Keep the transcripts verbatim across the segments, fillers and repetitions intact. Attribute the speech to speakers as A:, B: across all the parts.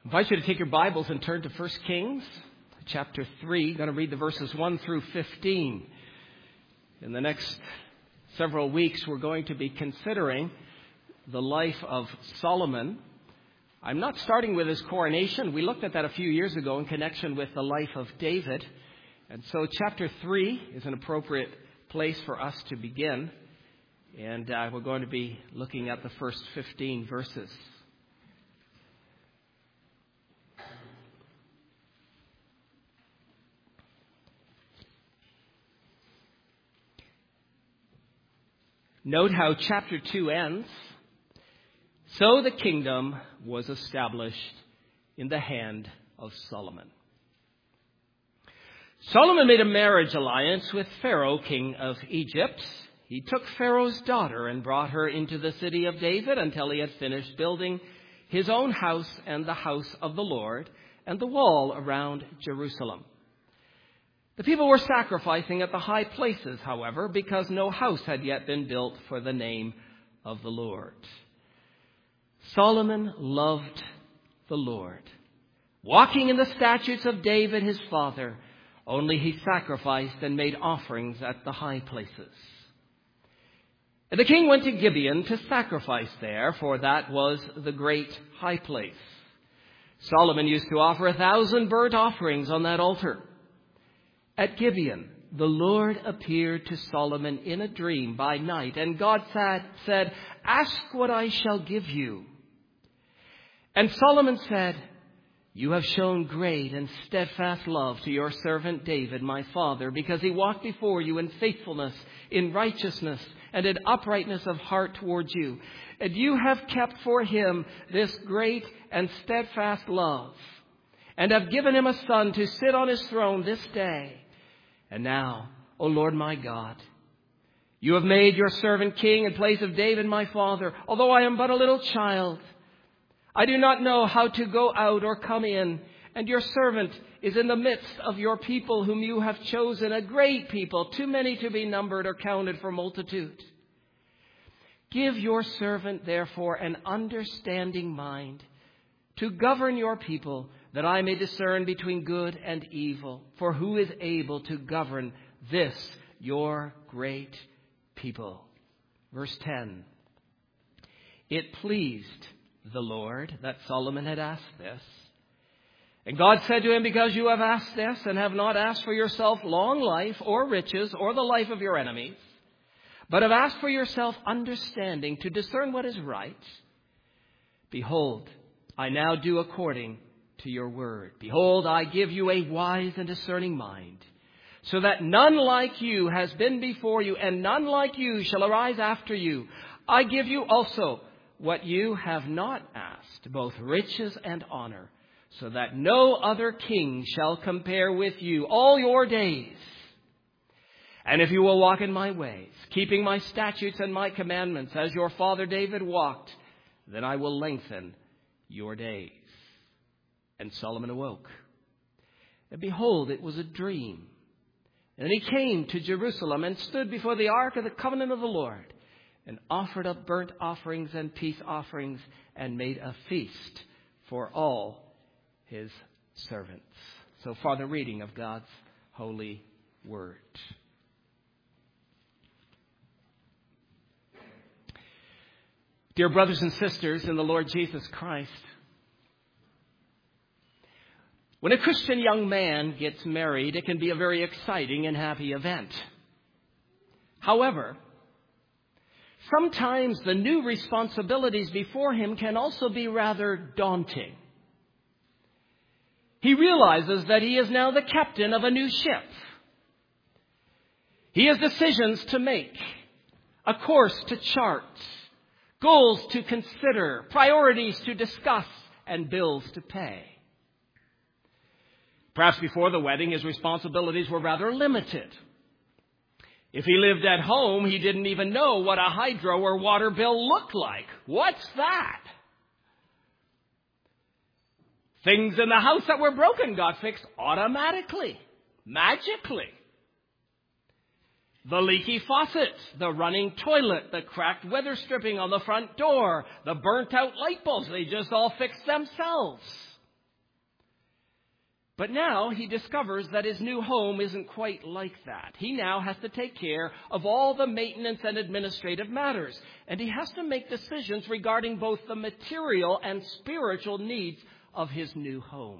A: I invite you to take your Bibles and turn to First Kings, chapter three. I'm going to read the verses one through fifteen. In the next several weeks, we're going to be considering the life of Solomon. I'm not starting with his coronation. We looked at that a few years ago in connection with the life of David. And so chapter three is an appropriate place for us to begin. And uh, we're going to be looking at the first fifteen verses. Note how chapter two ends. So the kingdom was established in the hand of Solomon. Solomon made a marriage alliance with Pharaoh, king of Egypt. He took Pharaoh's daughter and brought her into the city of David until he had finished building his own house and the house of the Lord and the wall around Jerusalem. The people were sacrificing at the high places, however, because no house had yet been built for the name of the Lord. Solomon loved the Lord, walking in the statutes of David his father. Only he sacrificed and made offerings at the high places. And the king went to Gibeon to sacrifice there, for that was the great high place. Solomon used to offer a thousand burnt offerings on that altar. At Gibeon, the Lord appeared to Solomon in a dream by night, and God said, "Ask what I shall give you." And Solomon said, "You have shown great and steadfast love to your servant David, my father, because he walked before you in faithfulness, in righteousness, and in uprightness of heart towards you. And you have kept for him this great and steadfast love, and have given him a son to sit on his throne this day. And now, O Lord my God, you have made your servant king in place of David my father, although I am but a little child. I do not know how to go out or come in, and your servant is in the midst of your people whom you have chosen, a great people, too many to be numbered or counted for multitude. Give your servant, therefore, an understanding mind to govern your people, that I may discern between good and evil. For who is able to govern this, your great people?" Verse ten. It pleased the Lord that Solomon had asked this. And God said to him, "Because you have asked this and have not asked for yourself long life or riches or the life of your enemies, but have asked for yourself understanding to discern what is right, behold, I now do according to your word. Behold, I give you a wise and discerning mind, so that none like you has been before you, and none like you shall arise after you. I give you also what you have not asked, both riches and honor, so that no other king shall compare with you all your days. And if you will walk in my ways, keeping my statutes and my commandments, as your father David walked, then I will lengthen your days." And Solomon awoke, and behold, it was a dream. And he came to Jerusalem and stood before the ark of the covenant of the Lord, and offered up burnt offerings and peace offerings, and made a feast for all his servants. So far, the reading of God's holy word. Dear brothers and sisters in the Lord Jesus Christ, when a Christian young man gets married, it can be a very exciting and happy event. However, sometimes the new responsibilities before him can also be rather daunting. He realizes that he is now the captain of a new ship. He has decisions to make, a course to chart, goals to consider, priorities to discuss, and bills to pay. Perhaps before the wedding, his responsibilities were rather limited. If he lived at home, he didn't even know what a hydro or water bill looked like. What's that? Things in the house that were broken got fixed automatically, magically. The leaky faucet, the running toilet, the cracked weather stripping on the front door, the burnt out light bulbs, they just all fixed themselves. But now he discovers that his new home isn't quite like that. He now has to take care of all the maintenance and administrative matters. And he has to make decisions regarding both the material and spiritual needs of his new home.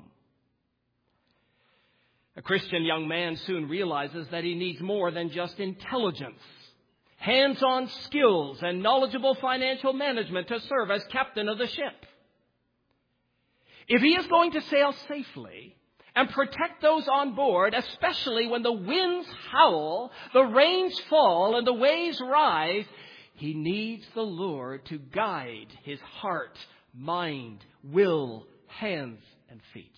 A: A Christian young man soon realizes that he needs more than just intelligence, hands-on skills, and knowledgeable financial management to serve as captain of the ship. If he is going to sail safely and protect those on board, especially when the winds howl, the rains fall, and the waves rise, he needs the Lord to guide his heart, mind, will, hands, and feet.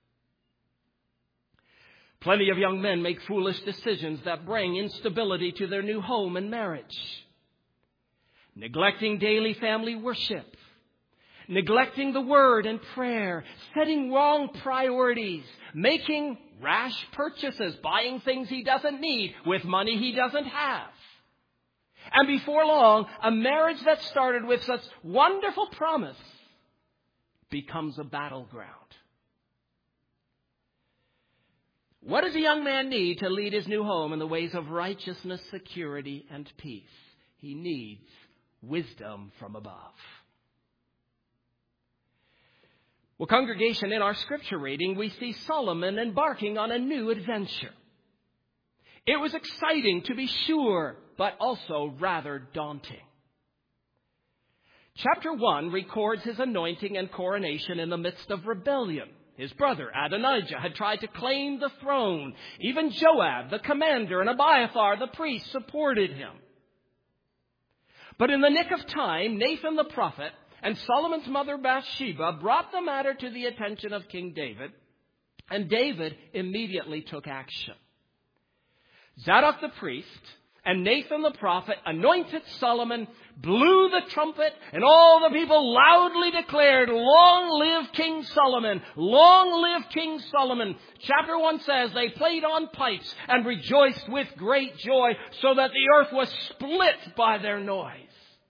A: Plenty of young men make foolish decisions that bring instability to their new home and marriage. Neglecting daily family worship, neglecting the word and prayer, setting wrong priorities, making rash purchases, buying things he doesn't need with money he doesn't have. And before long, a marriage that started with such wonderful promise becomes a battleground. What does a young man need to lead his new home in the ways of righteousness, security, and peace? He needs wisdom from above. Well, congregation, in our scripture reading, we see Solomon embarking on a new adventure. It was exciting, to be sure, but also rather daunting. Chapter one records his anointing and coronation in the midst of rebellion. His brother Adonijah had tried to claim the throne. Even Joab, the commander, and Abiathar, the priest, supported him. But in the nick of time, Nathan the prophet and Solomon's mother Bathsheba brought the matter to the attention of King David, and David immediately took action. Zadok the priest and Nathan the prophet anointed Solomon, blew the trumpet, and all the people loudly declared, "Long live King Solomon! Long live King Solomon!" Chapter one says they played on pipes and rejoiced with great joy, so that the earth was split by their noise.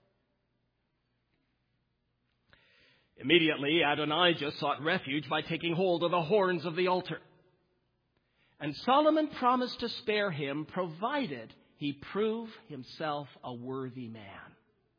A: Immediately, Adonijah sought refuge by taking hold of the horns of the altar. And Solomon promised to spare him, provided he prove himself a worthy man.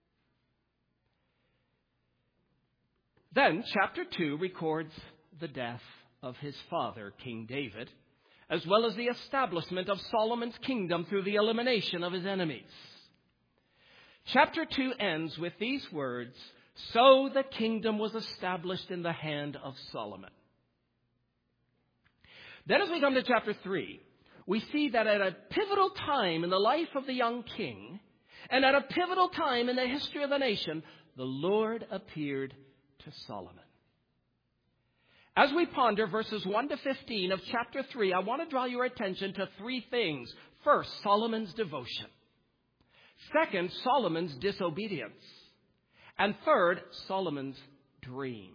A: Then, chapter two records the death of his father, King David, as well as the establishment of Solomon's kingdom through the elimination of his enemies. Chapter two ends with these words, "So the kingdom was established in the hand of Solomon." Then as we come to chapter three, we see that at a pivotal time in the life of the young king, and at a pivotal time in the history of the nation, the Lord appeared to Solomon. As we ponder verses one to fifteen of chapter three, I want to draw your attention to three things. First, Solomon's devotion. Second, Solomon's disobedience. And third, Solomon's dream.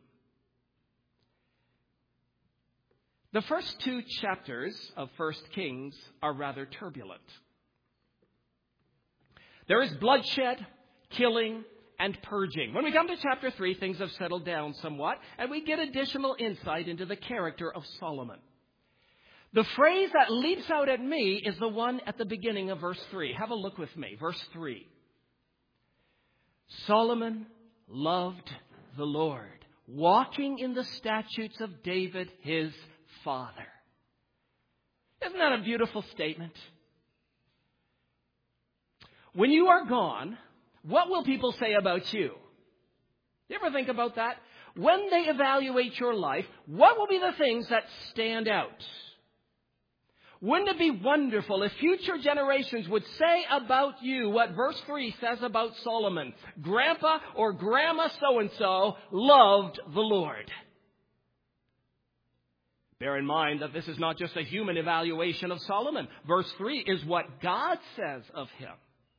A: The first two chapters of First Kings are rather turbulent. There is bloodshed, killing, and purging. When we come to chapter three, things have settled down somewhat, and we get additional insight into the character of Solomon. The phrase that leaps out at me is the one at the beginning of verse three. Have a look with me. Verse three. Solomon loved the Lord, walking in the statutes of David, his father. Isn't that a beautiful statement? When you are gone, what will people say about you? You ever think about that? When they evaluate your life, what will be the things that stand out? Wouldn't it be wonderful if future generations would say about you what verse three says about Solomon? Grandpa or Grandma so-and-so loved the Lord. Bear in mind that this is not just a human evaluation of Solomon. Verse three is what God says of him.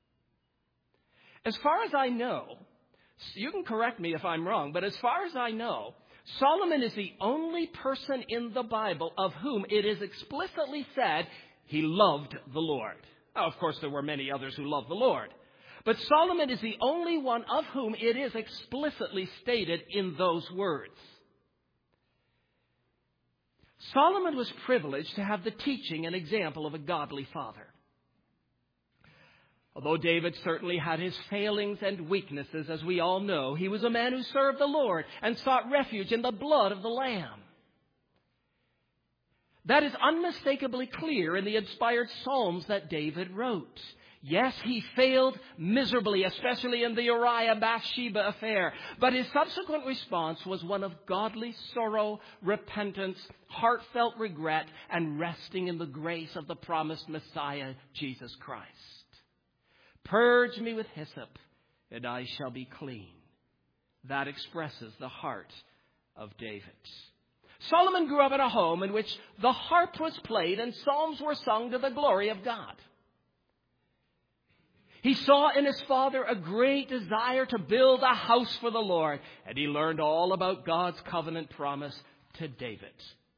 A: As far as I know, you can correct me if I'm wrong, but as far as I know, Solomon is the only person in the Bible of whom it is explicitly said he loved the Lord. Now, of course, there were many others who loved the Lord. But Solomon is the only one of whom it is explicitly stated in those words. Solomon was privileged to have the teaching and example of a godly father. Although David certainly had his failings and weaknesses, as we all know, he was a man who served the Lord and sought refuge in the blood of the Lamb. That is unmistakably clear in the inspired Psalms that David wrote. Yes, he failed miserably, especially in the Uriah-Bathsheba affair. But his subsequent response was one of godly sorrow, repentance, heartfelt regret, and resting in the grace of the promised Messiah, Jesus Christ. Purge me with hyssop, and I shall be clean. That expresses the heart of David. Solomon grew up in a home in which the harp was played and psalms were sung to the glory of God. He saw in his father a great desire to build a house for the Lord, and he learned all about God's covenant promise to David.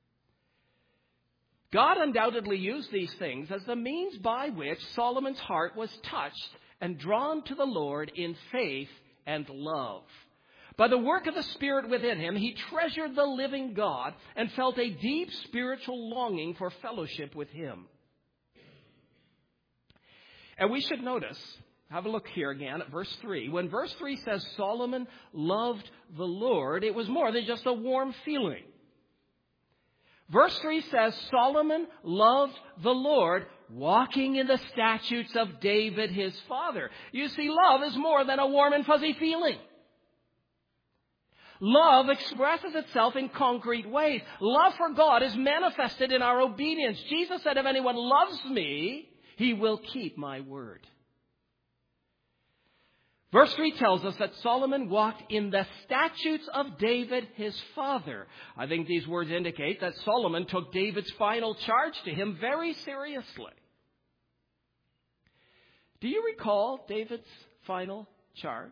A: God undoubtedly used these things as the means by which Solomon's heart was touched and drawn to the Lord in faith and love. By the work of the Spirit within him, he treasured the living God and felt a deep spiritual longing for fellowship with him. And we should notice, have a look here again at verse three. When verse three says Solomon loved the Lord, it was more than just a warm feeling. Verse three says Solomon loved the Lord, walking in the statutes of David his father. You see, love is more than a warm and fuzzy feeling. Love expresses itself in concrete ways. Love for God is manifested in our obedience. Jesus said, if anyone loves me, he will keep my word. Verse three tells us that Solomon walked in the statutes of David, his father. I think these words indicate that Solomon took David's final charge to him very seriously. Do you recall David's final charge?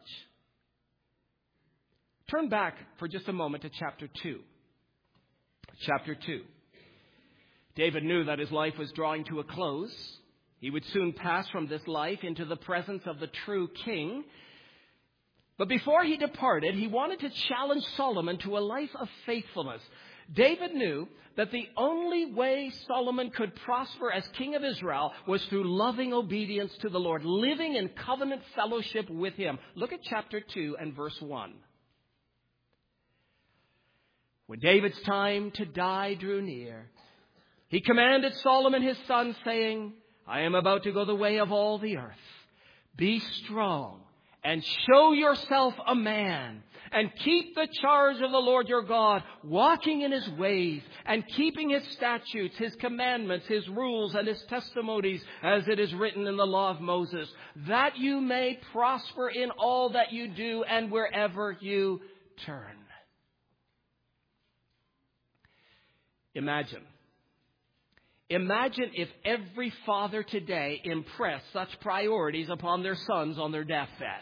A: Turn back for just a moment to chapter two. Chapter two. David knew that his life was drawing to a close. He would soon pass from this life into the presence of the true king. But before he departed, he wanted to challenge Solomon to a life of faithfulness. David knew that the only way Solomon could prosper as king of Israel was through loving obedience to the Lord, living in covenant fellowship with him. Look at chapter two and verse one. When David's time to die drew near, he commanded Solomon his son, saying, I am about to go the way of all the earth. Be strong and show yourself a man, and keep the charge of the Lord your God, walking in his ways and keeping his statutes, his commandments, his rules, and his testimonies, as it is written in the law of Moses, that you may prosper in all that you do and wherever you turn. Imagine. Imagine if every father today impressed such priorities upon their sons on their deathbed.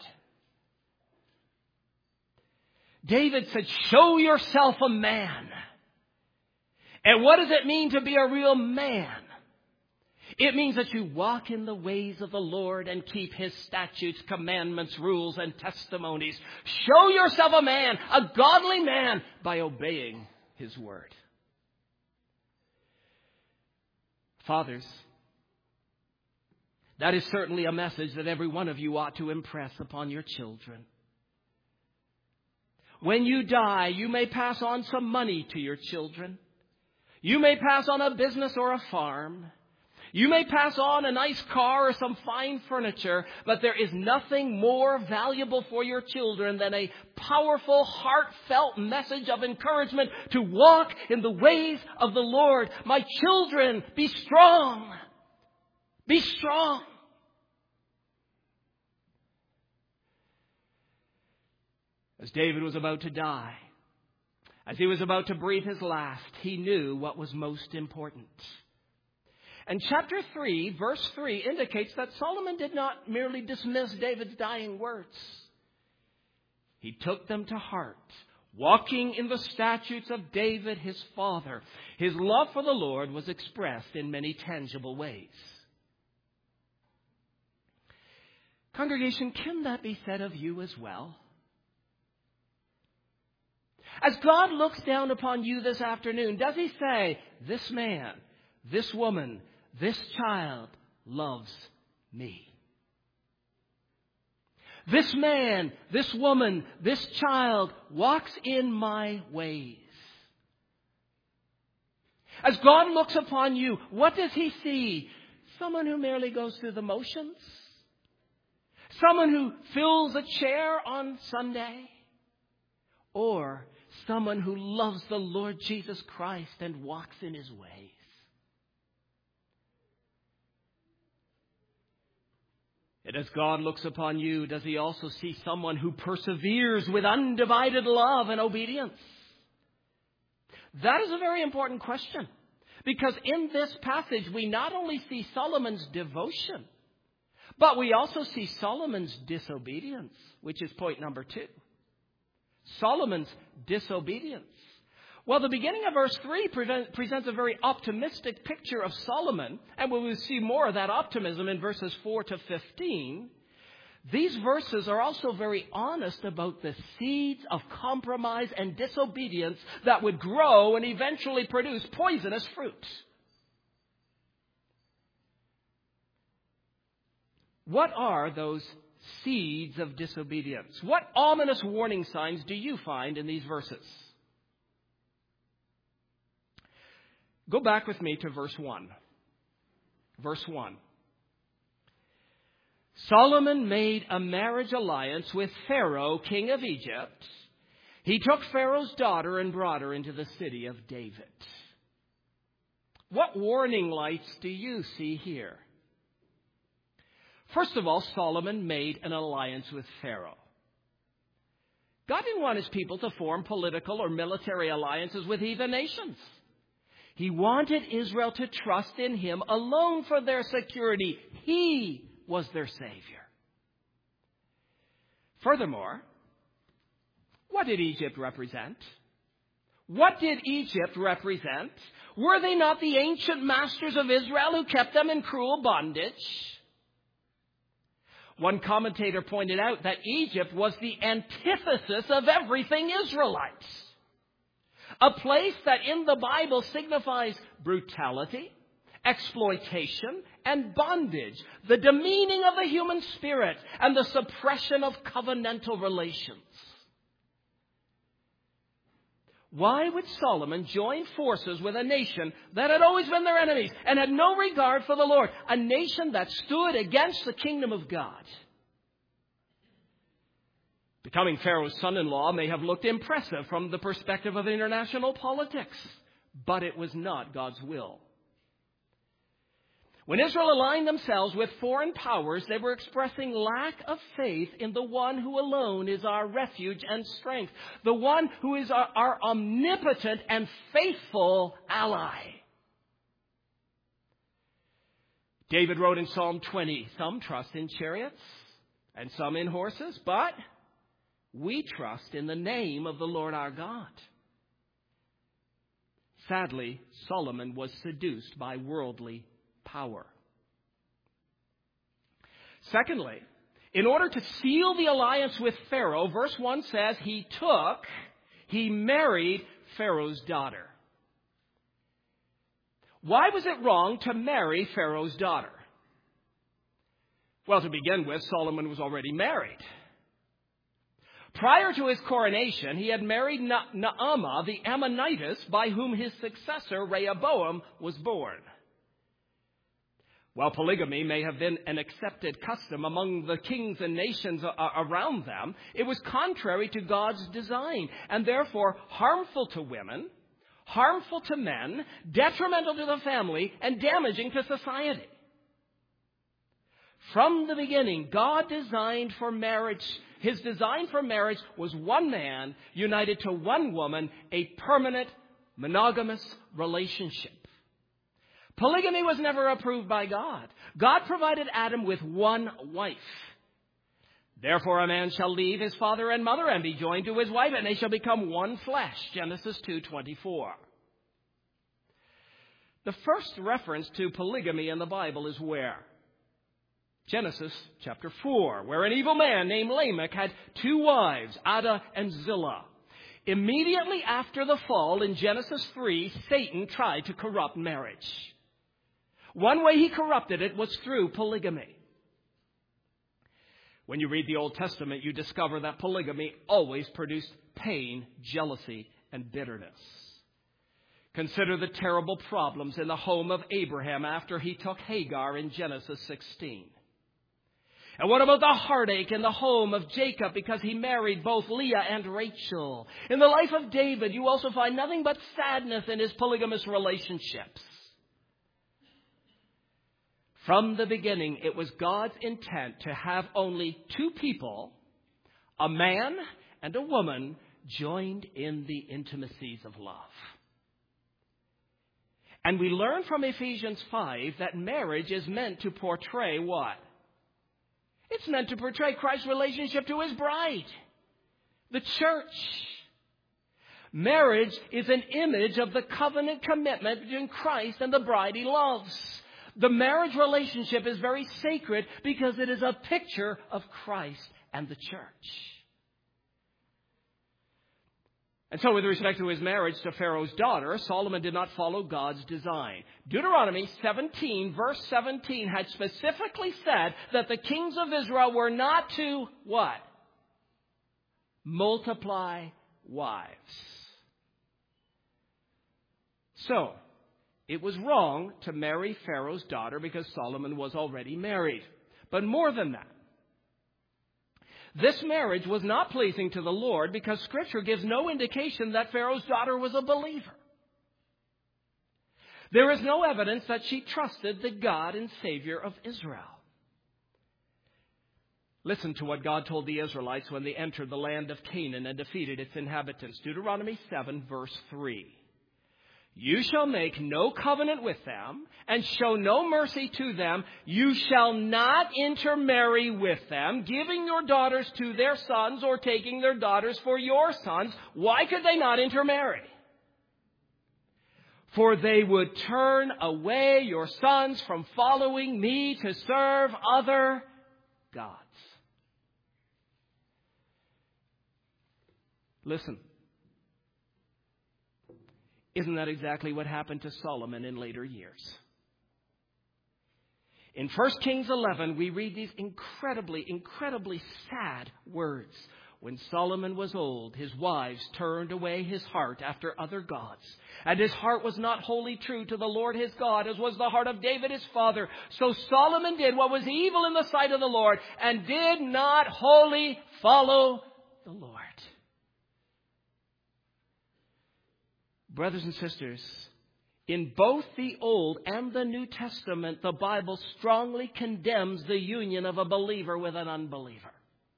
A: David said, show yourself a man. And what does it mean to be a real man? It means that you walk in the ways of the Lord and keep his statutes, commandments, rules, and testimonies. Show yourself a man, a godly man, by obeying his word. Fathers, that is certainly a message that every one of you ought to impress upon your children. When you die, you may pass on some money to your children. You may pass on a business or a farm. You may pass on a nice car or some fine furniture, but there is nothing more valuable for your children than a powerful, heartfelt message of encouragement to walk in the ways of the Lord. My children, be strong. Be strong. As David was about to die, as he was about to breathe his last, he knew what was most important. And chapter three, verse three, indicates that Solomon did not merely dismiss David's dying words. He took them to heart, walking in the statutes of David, his father. His love for the Lord was expressed in many tangible ways. Congregation, can that be said of you as well? As God looks down upon you this afternoon, does he say, this man, this woman, this child loves me? This man, this woman, this child walks in my ways. As God looks upon you, what does he see? Someone who merely goes through the motions? Someone who fills a chair on Sunday? Or someone who loves the Lord Jesus Christ and walks in his ways? And as God looks upon you, does he also see someone who perseveres with undivided love and obedience? That is a very important question. Because in this passage, we not only see Solomon's devotion, but we also see Solomon's disobedience, which is point number two. Solomon's disobedience. Well, the beginning of verse three presents a very optimistic picture of Solomon, and we will see more of that optimism in verses four to fifteen. These verses are also very honest about the seeds of compromise and disobedience that would grow and eventually produce poisonous fruit. What are those seeds of disobedience? What ominous warning signs do you find in these verses? Go back with me to verse one. Verse one. Solomon made a marriage alliance with Pharaoh, king of Egypt. He took Pharaoh's daughter and brought her into the city of David. What warning lights do you see here? First of all, Solomon made an alliance with Pharaoh. God didn't want his people to form political or military alliances with heathen nations. He wanted Israel to trust in him alone for their security. He was their Savior. Furthermore, what did Egypt represent? What did Egypt represent? Were they not the ancient masters of Israel who kept them in cruel bondage? One commentator pointed out that Egypt was the antithesis of everything Israelite. A place that in the Bible signifies brutality, exploitation, and bondage, the demeaning of the human spirit, and the suppression of covenantal relations. Why would Solomon join forces with a nation that had always been their enemies and had no regard for the Lord? A nation that stood against the kingdom of God. Becoming Pharaoh's son-in-law may have looked impressive from the perspective of international politics, but it was not God's will. When Israel aligned themselves with foreign powers, they were expressing lack of faith in the one who alone is our refuge and strength, the one who is our, our omnipotent and faithful ally. David wrote in Psalm twenty, some trust in chariots and some in horses, but we trust in the name of the Lord our God. Sadly, Solomon was seduced by worldly power. Secondly, in order to seal the alliance with Pharaoh, verse one says he took, he married Pharaoh's daughter. Why was it wrong to marry Pharaoh's daughter? Well, to begin with, Solomon was already married. Prior to his coronation, he had married Na- Naamah, the Ammonitess, by whom his successor, Rehoboam, was born. While polygamy may have been an accepted custom among the kings and nations around them, it was contrary to God's design and therefore harmful to women, harmful to men, detrimental to the family, and damaging to society. From the beginning, God designed for marriage, his design for marriage was one man united to one woman, a permanent monogamous relationship. Polygamy was never approved by God. God provided Adam with one wife. Therefore, a man shall leave his father and mother and be joined to his wife, and they shall become one flesh. Genesis two twenty-four. The first reference to polygamy in the Bible is where? Genesis chapter four, where an evil man named Lamech had two wives, Adah and Zillah. Immediately after the fall in Genesis three, Satan tried to corrupt marriage. One way he corrupted it was through polygamy. When you read the Old Testament, you discover that polygamy always produced pain, jealousy, and bitterness. Consider the terrible problems in the home of Abraham after he took Hagar in Genesis sixteen. And what about the heartache in the home of Jacob because he married both Leah and Rachel? In the life of David, you also find nothing but sadness in his polygamous relationships. From the beginning, it was God's intent to have only two people, a man and a woman, joined in the intimacies of love. And we learn from Ephesians five that marriage is meant to portray what? It's meant to portray Christ's relationship to his bride, the church. Marriage is an image of the covenant commitment between Christ and the bride he loves. The marriage relationship is very sacred because it is a picture of Christ and the church. And so with respect to his marriage to Pharaoh's daughter, Solomon did not follow God's design. Deuteronomy seventeen, verse seventeen, had specifically said that the kings of Israel were not to, what? Multiply wives. So, it was wrong to marry Pharaoh's daughter because Solomon was already married. But more than that, this marriage was not pleasing to the Lord because Scripture gives no indication that Pharaoh's daughter was a believer. There is no evidence that she trusted the God and Savior of Israel. Listen to what God told the Israelites when they entered the land of Canaan and defeated its inhabitants. Deuteronomy seven, verse three. You shall make no covenant with them and show no mercy to them. You shall not intermarry with them, giving your daughters to their sons or taking their daughters for your sons. Why could they not intermarry? For they would turn away your sons from following me to serve other gods. Listen. Isn't that exactly what happened to Solomon in later years? In First Kings eleven, we read these incredibly, incredibly sad words. When Solomon was old, his wives turned away his heart after other gods. And his heart was not wholly true to the Lord his God, as was the heart of David his father. So Solomon did what was evil in the sight of the Lord and did not wholly follow the Lord. Brothers and sisters, in both the Old and the New Testament, the Bible strongly condemns the union of a believer with an unbeliever.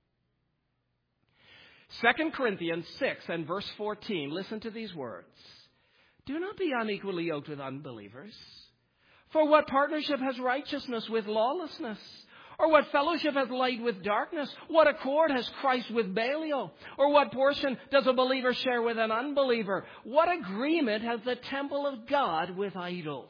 A: Second Corinthians six and verse fourteen, listen to these words. Do not be unequally yoked with unbelievers. For what partnership has righteousness with lawlessness? Or what fellowship has light with darkness? What accord has Christ with Belial? Or what portion does a believer share with an unbeliever? What agreement has the temple of God with idols?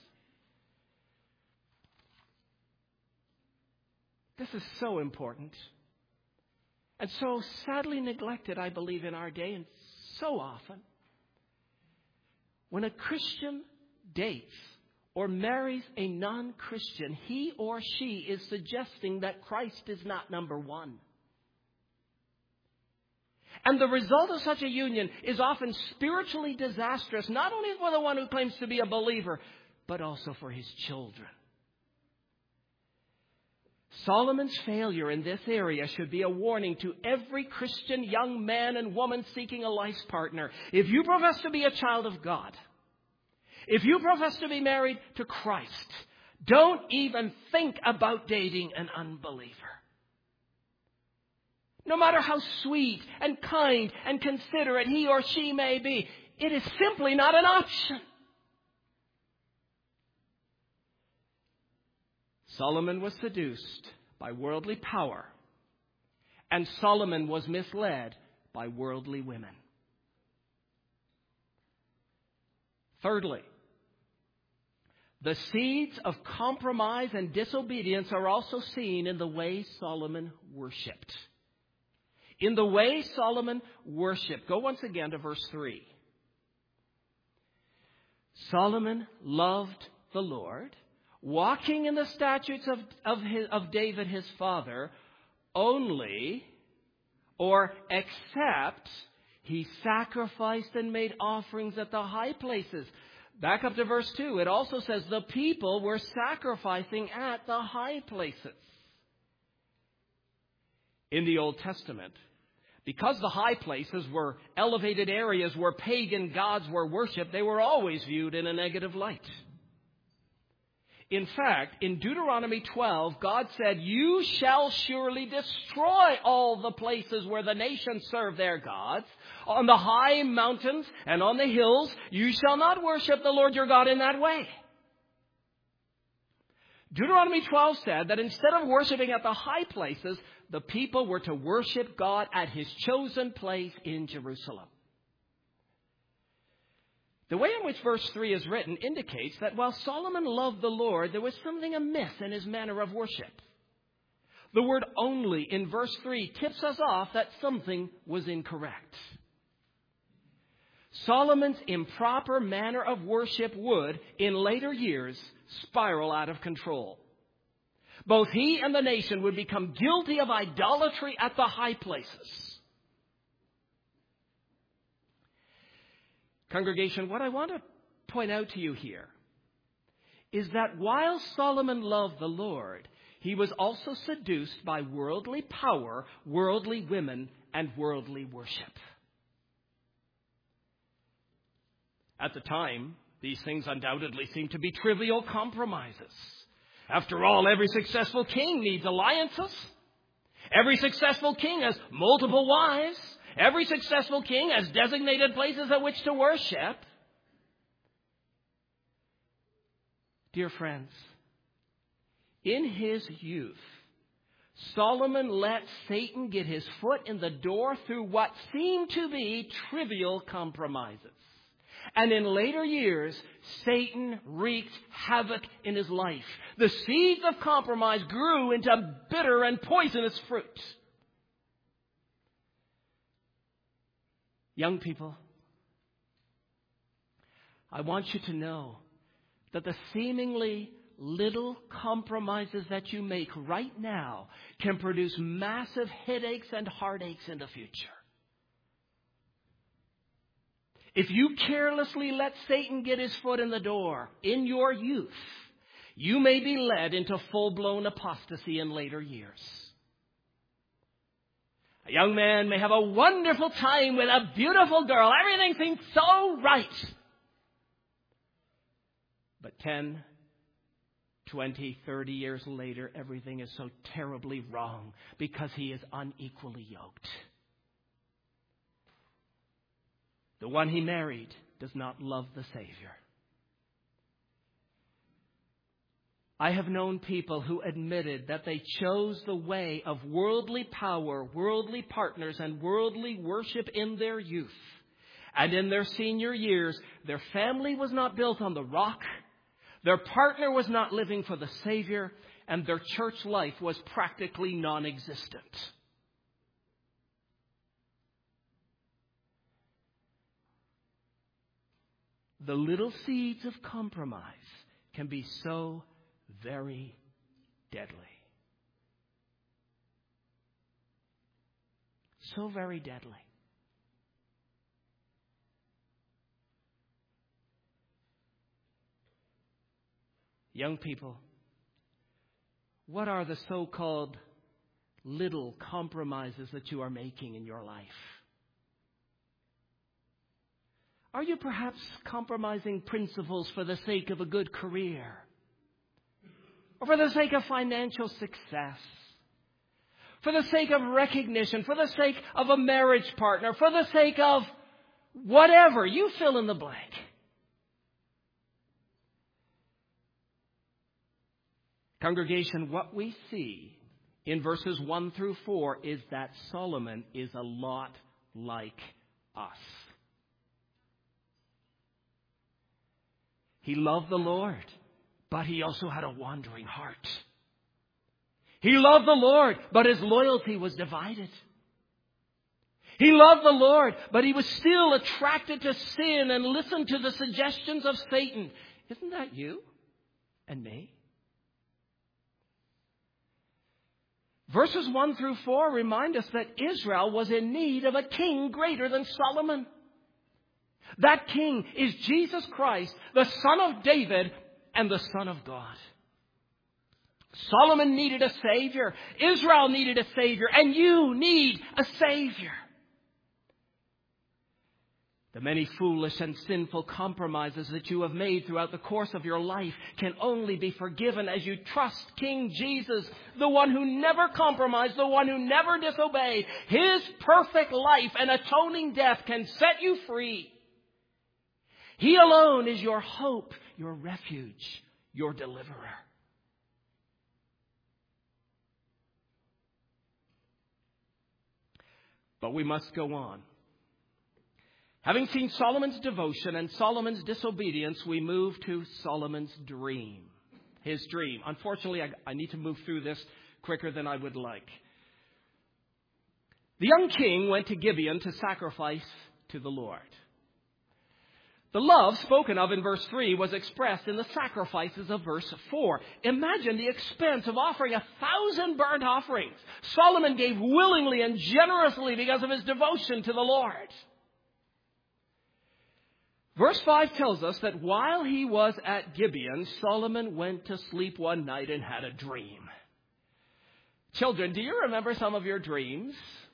A: This is so important. And so sadly neglected, I believe, in our day, and so often. When a Christian dates or marries a non-Christian, he or she is suggesting that Christ is not number one. And the result of such a union is often spiritually disastrous, not only for the one who claims to be a believer, but also for his children. Solomon's failure in this area should be a warning to every Christian young man and woman seeking a life partner. If you profess to be a child of God, if you profess to be married to Christ, don't even think about dating an unbeliever. No matter how sweet and kind and considerate he or she may be, it is simply not an option. Solomon was seduced by worldly power, and Solomon was misled by worldly women. Thirdly, the seeds of compromise and disobedience are also seen in the way Solomon worshipped. in the way Solomon worshiped. Go once again to verse three. Solomon loved the Lord, walking in the statutes of, of, his, of David his father, only or except he sacrificed and made offerings at the high places. Back up to verse two. It also says the people were sacrificing at the high places. In the Old Testament, because the high places were elevated areas where pagan gods were worshipped, they were always viewed in a negative light. In fact, in Deuteronomy twelve, God said, "You shall surely destroy all the places where the nations serve their gods. On the high mountains and on the hills, you shall not worship the Lord your God in that way." Deuteronomy twelve said that instead of worshiping at the high places, the people were to worship God at his chosen place in Jerusalem. The way in which verse three is written indicates that while Solomon loved the Lord, there was something amiss in his manner of worship. The word "only" in verse three tips us off that something was incorrect. Solomon's improper manner of worship would, in later years, spiral out of control. Both he and the nation would become guilty of idolatry at the high places. Congregation, what I want to point out to you here is that while Solomon loved the Lord, he was also seduced by worldly power, worldly women, and worldly worship. At the time, these things undoubtedly seemed to be trivial compromises. After all, every successful king needs alliances. Every successful king has multiple wives. Every successful king has designated places at which to worship. Dear friends, in his youth, Solomon let Satan get his foot in the door through what seemed to be trivial compromises. And in later years, Satan wreaked havoc in his life. The seeds of compromise grew into bitter and poisonous fruit. Young people, I want you to know that the seemingly little compromises that you make right now can produce massive headaches and heartaches in the future. If you carelessly let Satan get his foot in the door in your youth, you may be led into full-blown apostasy in later years. A young man may have a wonderful time with a beautiful girl. Everything seems so right. But ten, twenty, thirty years later, everything is so terribly wrong because he is unequally yoked. The one he married does not love the Savior. I have known people who admitted that they chose the way of worldly power, worldly partners, and worldly worship in their youth. And in their senior years, their family was not built on the rock, their partner was not living for the Savior, and their church life was practically non-existent. The little seeds of compromise can be so very deadly. So very deadly. Young people, what are the so-called little compromises that you are making in your life? Are you perhaps compromising principles for the sake of a good career? Or for the sake of financial success? For the sake of recognition? For the sake of a marriage partner? For the sake of whatever? You fill in the blank. Congregation, what we see in verses one through four is that Solomon is a lot like us. He loved the Lord, but he also had a wandering heart. He loved the Lord, but his loyalty was divided. He loved the Lord, but he was still attracted to sin and listened to the suggestions of Satan. Isn't that you and me? Verses one through four remind us that Israel was in need of a king greater than Solomon. That king is Jesus Christ, the Son of David and the Son of God. Solomon needed a Savior. Israel needed a Savior. And you need a Savior. The many foolish and sinful compromises that you have made throughout the course of your life can only be forgiven as you trust King Jesus, the one who never compromised, the one who never disobeyed. His perfect life and atoning death can set you free. He alone is your hope, your refuge, your deliverer. But we must go on. Having seen Solomon's devotion and Solomon's disobedience, we move to Solomon's dream. His dream. Unfortunately, I, I need to move through this quicker than I would like. The young king went to Gibeon to sacrifice to the Lord. The love spoken of in verse three was expressed in the sacrifices of verse four. Imagine the expense of offering a thousand burnt offerings. Solomon gave willingly and generously because of his devotion to the Lord. Verse five tells us that while he was at Gibeon, Solomon went to sleep one night and had a dream. Children, do you remember some of your dreams?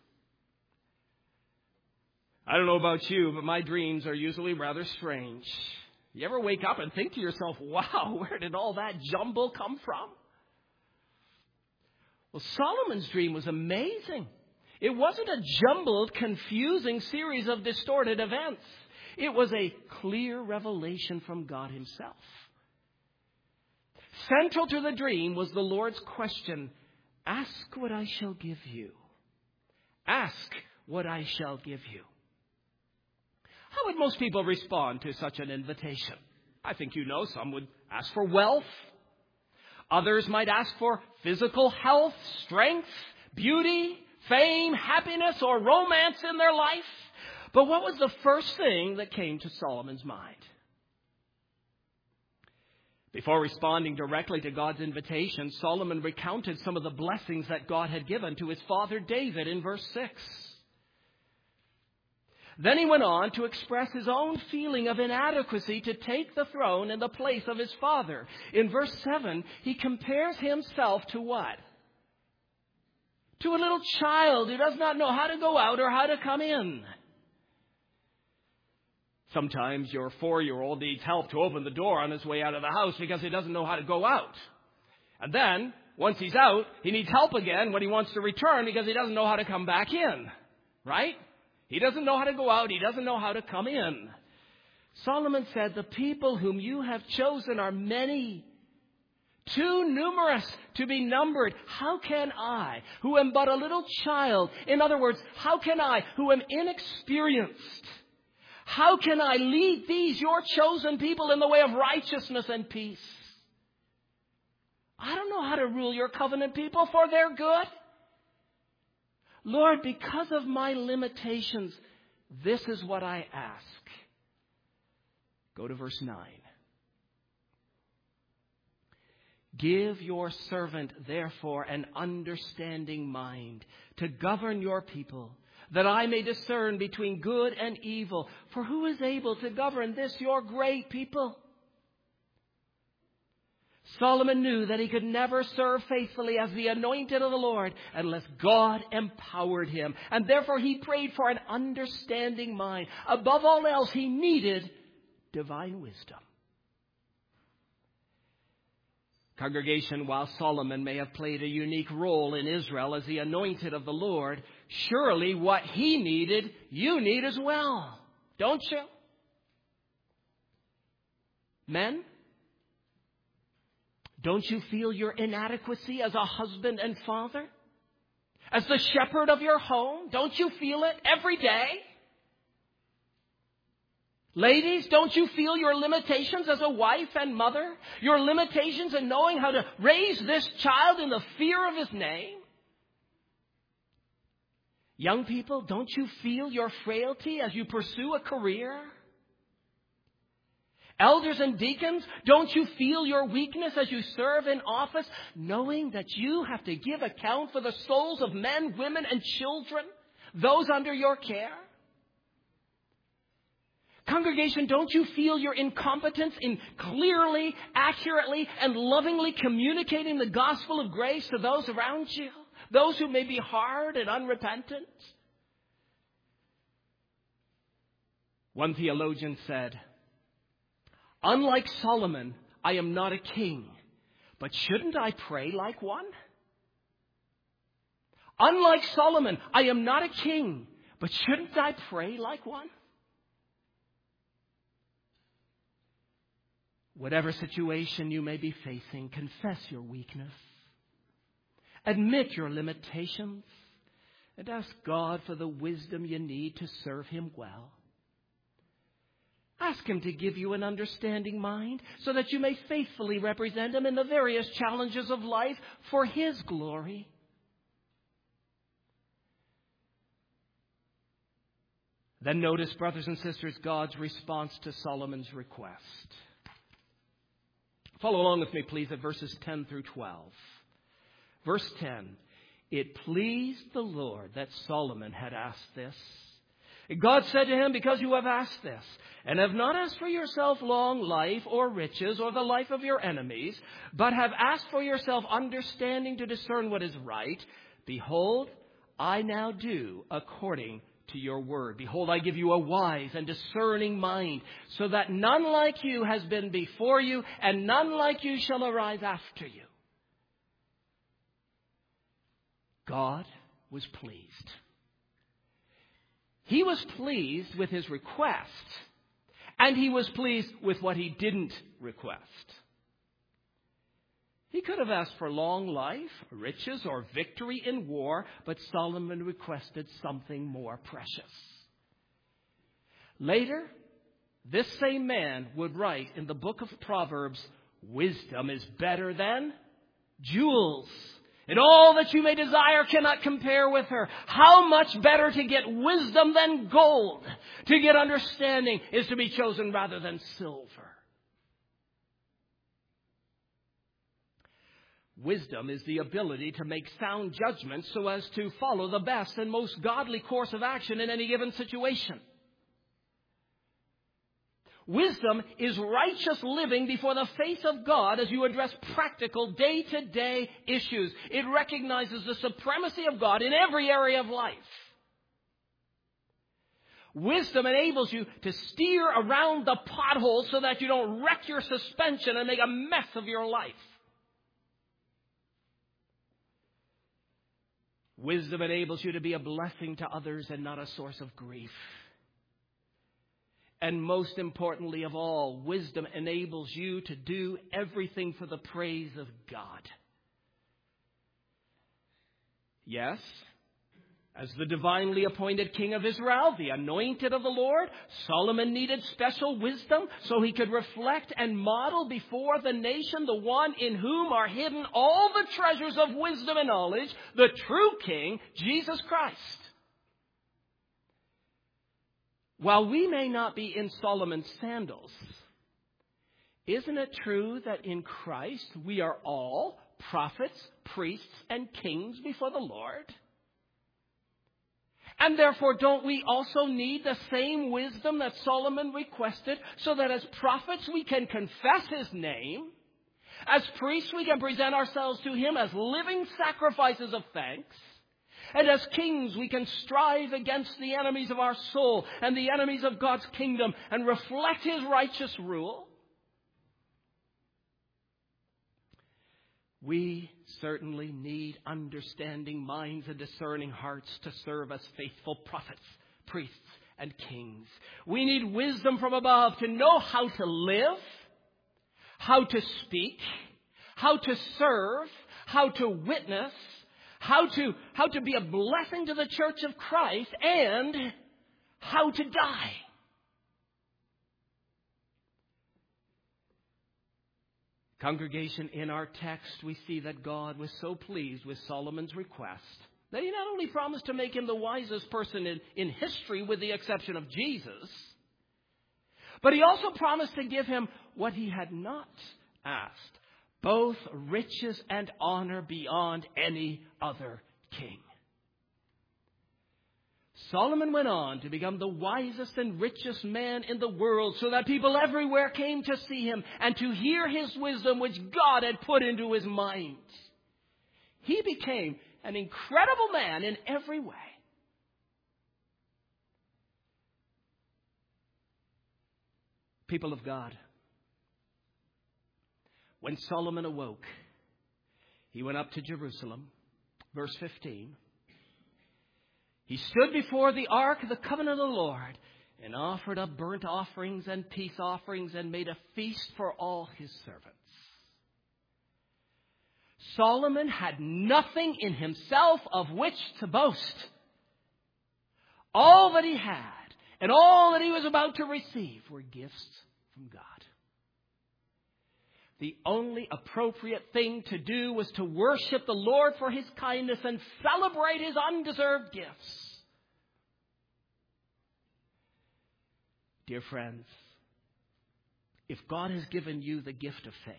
A: I don't know about you, but my dreams are usually rather strange. You ever wake up and think to yourself, wow, where did all that jumble come from? Well, Solomon's dream was amazing. It wasn't a jumbled, confusing series of distorted events. It was a clear revelation from God himself. Central to the dream was the Lord's question, ask what I shall give you. Ask what I shall give you. How would most people respond to such an invitation? I think you know some would ask for wealth. Others might ask for physical health, strength, beauty, fame, happiness, or romance in their life. But what was the first thing that came to Solomon's mind? Before responding directly to God's invitation, Solomon recounted some of the blessings that God had given to his father David in verse six. Then he went on to express his own feeling of inadequacy to take the throne in the place of his father. In verse seven, he compares himself to what? To a little child who does not know how to go out or how to come in. Sometimes your four-year-old needs help to open the door on his way out of the house because he doesn't know how to go out. And then, once he's out, he needs help again when he wants to return because he doesn't know how to come back in. Right? He doesn't know how to go out. He doesn't know how to come in. Solomon said, the people whom you have chosen are many, too numerous to be numbered. How can I, who am but a little child, in other words, how can I, who am inexperienced, how can I lead these, your chosen people, in the way of righteousness and peace? I don't know how to rule your covenant people for their good. Lord, because of my limitations, this is what I ask. Go to verse nine. Give your servant, therefore, an understanding mind to govern your people, that I may discern between good and evil. For who is able to govern this, your great people? Solomon knew that he could never serve faithfully as the anointed of the Lord unless God empowered him. And therefore he prayed for an understanding mind. Above all else, he needed divine wisdom. Congregation, while Solomon may have played a unique role in Israel as the anointed of the Lord, surely what he needed, you need as well. Don't you? Men? Don't you feel your inadequacy as a husband and father? As the shepherd of your home? Don't you feel it every day? Ladies, don't you feel your limitations as a wife and mother? Your limitations in knowing how to raise this child in the fear of his name? Young people, don't you feel your frailty as you pursue a career? Elders and deacons, don't you feel your weakness as you serve in office, knowing that you have to give account for the souls of men, women, and children, those under your care? Congregation, don't you feel your incompetence in clearly, accurately, and lovingly communicating the gospel of grace to those around you? Those who may be hard and unrepentant? One theologian said, "Unlike Solomon, I am not a king, but shouldn't I pray like one? Unlike Solomon, I am not a king, but shouldn't I pray like one?" Whatever situation you may be facing, confess your weakness. Admit your limitations and ask God for the wisdom you need to serve Him well. Ask Him to give you an understanding mind so that you may faithfully represent Him in the various challenges of life for His glory. Then notice, brothers and sisters, God's response to Solomon's request. Follow along with me, please, at verses ten through twelve. Verse ten, "It pleased the Lord that Solomon had asked this. God said to him, 'Because you have asked this, and have not asked for yourself long life or riches or the life of your enemies, but have asked for yourself understanding to discern what is right, behold, I now do according to your word. Behold, I give you a wise and discerning mind, so that none like you has been before you, and none like you shall arise after you.'" God was pleased. He was pleased with his request, and he was pleased with what he didn't request. He could have asked for long life, riches, or victory in war, but Solomon requested something more precious. Later, this same man would write in the book of Proverbs, "Wisdom is better than jewels, and all that you may desire cannot compare with her. How much better to get wisdom than gold. To get understanding is to be chosen rather than silver." Wisdom is the ability to make sound judgments so as to follow the best and most godly course of action in any given situation. Wisdom is righteous living before the face of God as you address practical day-to-day issues. It recognizes the supremacy of God in every area of life. Wisdom enables you to steer around the potholes so that you don't wreck your suspension and make a mess of your life. Wisdom enables you to be a blessing to others and not a source of grief. And most importantly of all, wisdom enables you to do everything for the praise of God. Yes, as the divinely appointed king of Israel, the anointed of the Lord, Solomon needed special wisdom so he could reflect and model before the nation the one in whom are hidden all the treasures of wisdom and knowledge, the true King, Jesus Christ. While we may not be in Solomon's sandals, isn't it true that in Christ we are all prophets, priests, and kings before the Lord? And therefore, don't we also need the same wisdom that Solomon requested so that as prophets we can confess his name, as priests we can present ourselves to him as living sacrifices of thanks, and as kings we can strive against the enemies of our soul and the enemies of God's kingdom and reflect his righteous rule? We certainly need understanding minds and discerning hearts to serve as faithful prophets, priests, and kings. We need wisdom from above to know how to live, how to speak, how to serve, how to witness, how to, how to be a blessing to the church of Christ, and how to die. Congregation, in our text, we see that God was so pleased with Solomon's request That he not only promised to make him the wisest person in, in history with the exception of Jesus, but he also promised to give him what he had not asked, both riches and honor beyond any other king. Solomon went on to become the wisest and richest man in the world, so that people everywhere came to see him and to hear his wisdom which God had put into his mind. He became an incredible man in every way. People of God, when Solomon awoke, he went up to Jerusalem. Verse fifteen. He stood before the ark of the covenant of the Lord and offered up burnt offerings and peace offerings and made a feast for all his servants. Solomon had nothing in himself of which to boast. All that he had and all that he was about to receive were gifts from God. The only appropriate thing to do was to worship the Lord for his kindness and celebrate his undeserved gifts. Dear friends, if God has given you the gift of faith,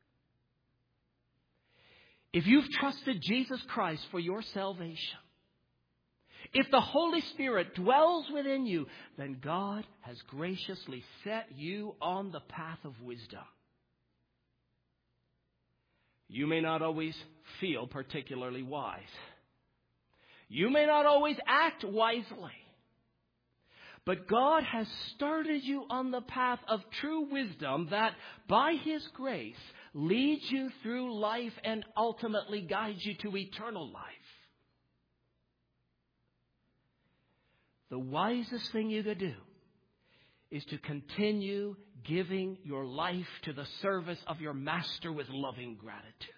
A: if you've trusted Jesus Christ for your salvation, if the Holy Spirit dwells within you, then God has graciously set you on the path of wisdom. You may not always feel particularly wise. You may not always act wisely. But God has started you on the path of true wisdom that, by his grace, leads you through life and ultimately guides you to eternal life. The wisest thing you could do is to continue giving your life to the service of your master with loving gratitude.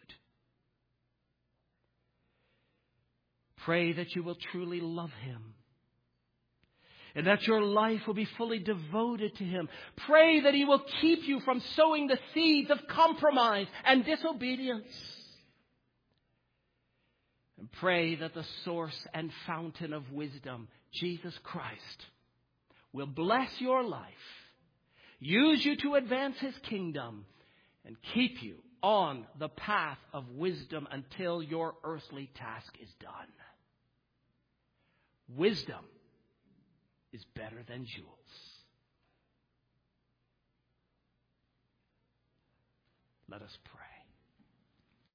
A: Pray that you will truly love him and that your life will be fully devoted to him. Pray that he will keep you from sowing the seeds of compromise and disobedience. And pray that the source and fountain of wisdom, Jesus Christ, will bless your life, use you to advance his kingdom, and keep you on the path of wisdom until your earthly task is done. Wisdom is better than jewels. Let us pray.